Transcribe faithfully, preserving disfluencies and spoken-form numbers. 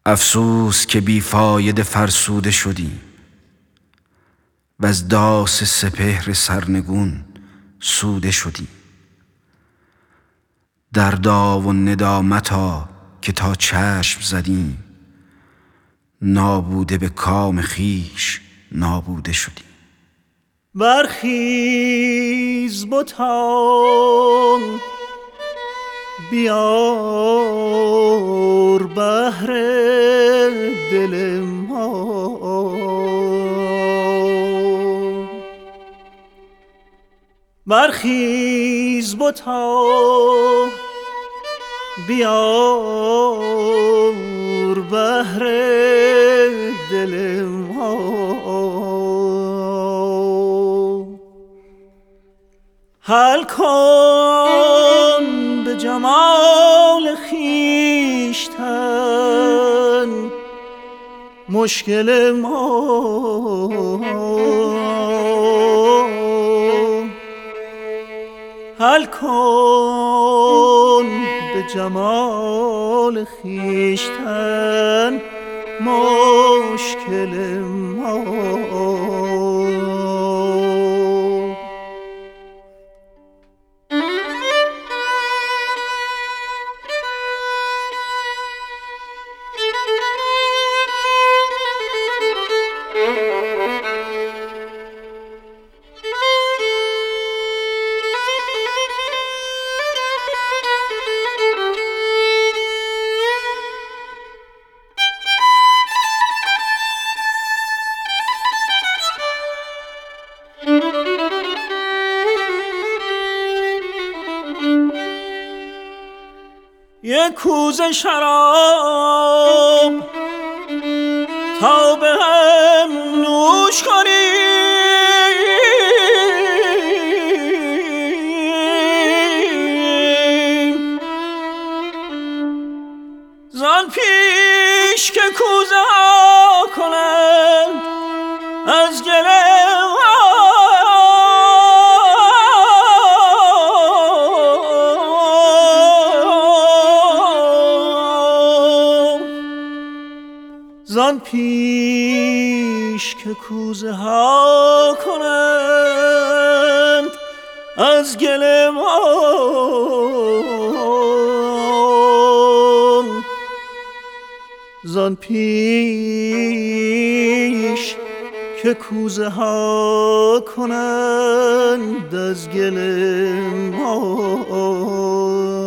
افسوس که بیفایده فرسوده شدیم و از داس سپهر سرنگون سوده شدیم. دردا و ندامتا که تا چشم زدیم، نابوده به کام خویش نابوده شدیم. برخیز بتان بیار بهر دل ما، برخیز بتان بیار بهر دل ما. حل کن به جمال خویشتن مشکل ما، حل کن به جمال خویشتن مشکل ما. یک کوزه شراب تا به هم نوش کنیم، زان پیش که کوزه ها کنند از گله زان پیش که کوزه ها کنند از گل ما، زان پیش که کوزه ها کنند از گل ما.